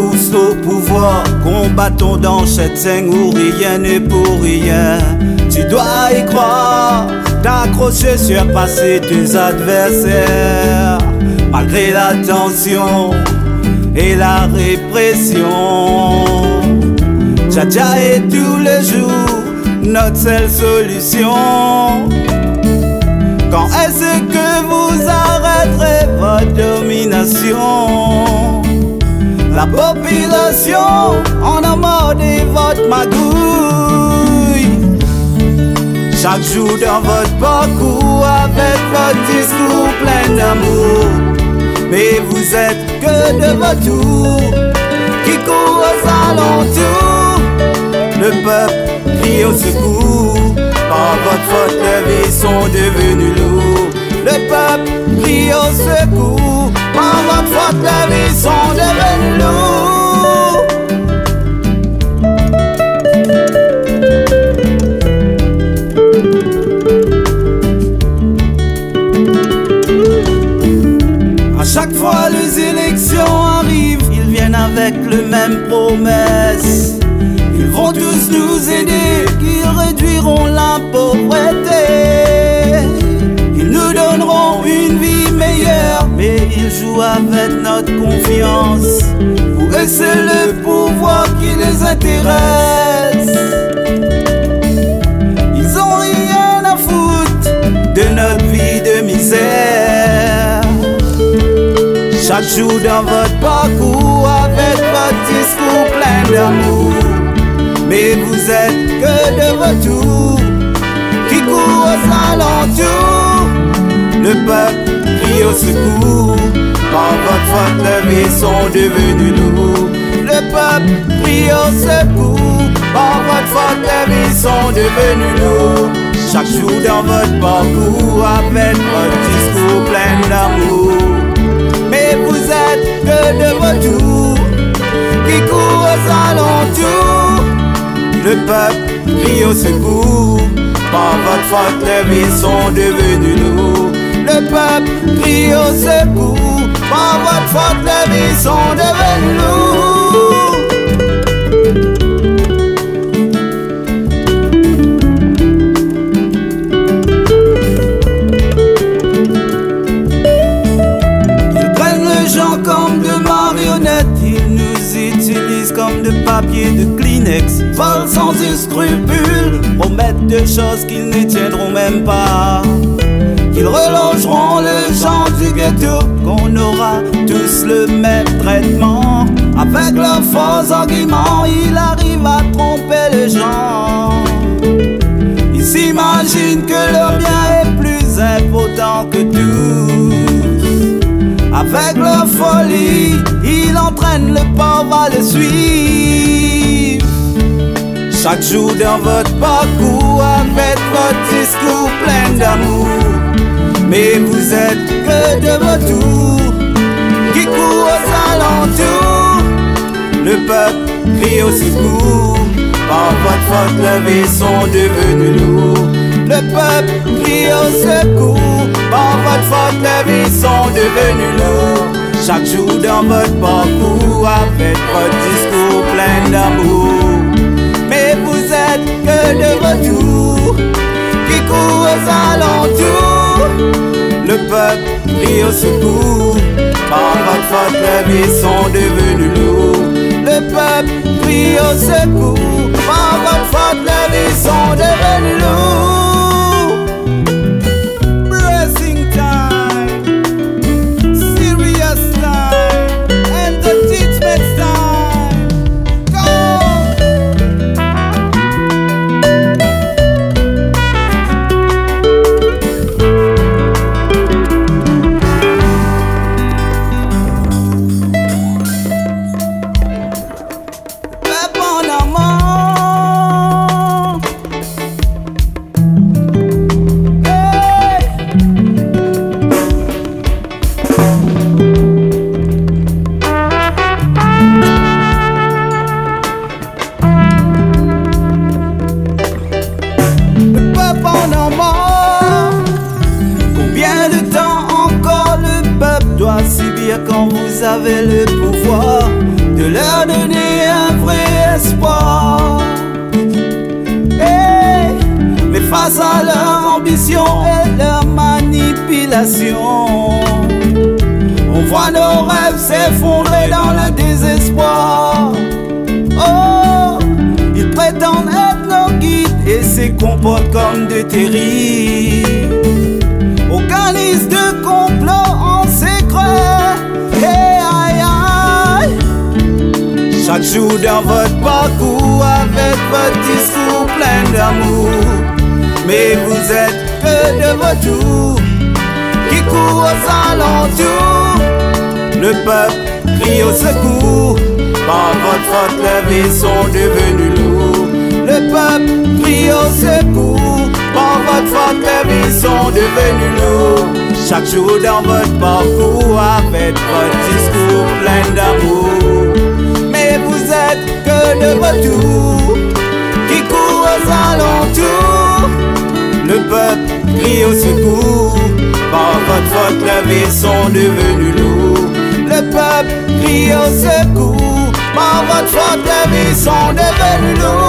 tous au pouvoir, combattons dans cette scène où rien n'est pour rien. Tu dois y croire, t'accrocher, surpasser tes adversaires. Malgré la tension et la répression, Dja est tous les jours notre seule solution. Quand est-ce que vous arrêterez votre domination? La population en a marre de votre magouille. Chaque jour dans votre parcours avec votre discours plein d'amour, mais vous êtes que de votre tour qui court aux alentours. Le peuple crie au secours, par votre faute les vies sont devenues lourdes. Le peuple crie au secours, par votre faute les vies sont devenues lourdes. À chaque fois les élections arrivent, ils viennent avec les mêmes promesses. Ils vont tous nous aider, qu'ils réduiront la pauvreté. Ils nous donneront une vie meilleure, mais ils jouent avec notre confiance. Pour eux c'est le pouvoir qui les intéresse. Ils ont rien à foutre de notre vie de misère. Chaque jour dans votre parcours avec votre discours plein d'amour, mais vous êtes que de retour qui court aux alentours. Le peuple crie au secours, par votre faute les vies sont devenues lourdes. Le peuple crie au secours, par votre faute les vies sont devenues lourdes. Chaque jour dans votre parcours avec votre discours plein d'amour, mais vous êtes que de retour qui court aux alentours. Le peuple crie au secours, par votre faute les vies sont devenues lourdes. Le peuple crie au secours, par votre faute les vies sont devenues lourdes. Ils prennent les gens comme de marionnettes, ils nous utilisent comme de papier de Kleenex. Volent sans scrupule, promettent des choses qu'ils ne tiendront même pas. Qu'ils relongeront les gens du ghetto, qu'on aura tous le même traitement. Avec leurs faux arguments, ils arrivent à tromper les gens. Ils s'imaginent que leur bien est plus important que tous. Avec leur folie, ils entraînent le pauvre à le suivre. Chaque jour dans votre parcours avec votre discours plein d'amour, mais vous êtes que de retour qui court aux alentours. Le peuple crie au secours, par votre faute les vies sont devenues lourdes. Le peuple crie au secours, par votre faute les vies sont devenues lourdes. Chaque jour dans votre parcours avec votre discours plein d'amour, mais vous êtes que de retour qui court aux alentours. Le peuple crie au secours, par votre faute les vies sont devenues lourdes. Le peuple crie au secours, par votre faute les vies sont devenues lourdes. Blessing time, serious time, and the teachment time. Go! Quand vous avez le pouvoir de leur corruption et leur manipulation. On voit nos rêves s'effondrer dans le désespoir. Oh, ils prétendent être nos guides et se comportent comme de terribles. Organisent de complots en secret. Hey, aïe, aïe. Chaque jour dans votre parcours avec votre discours plein d'amour. Mais vous êtes que de vautours qui courent aux alentours. Le peuple crie au secours. Par votre faute, les vies sont devenues lourdes. Le peuple crie au secours. Par votre faute, les vies sont devenues lourdes. Chaque jour dans votre parcours avec votre discours plein d'amour. Mais vous êtes que de vautours qui courent aux alentours. Le peuple crie au secours. Par votre faute, les vies sont devenues lourdes. Le peuple crie au secours. Par votre faute, les vies sont devenues lourdes.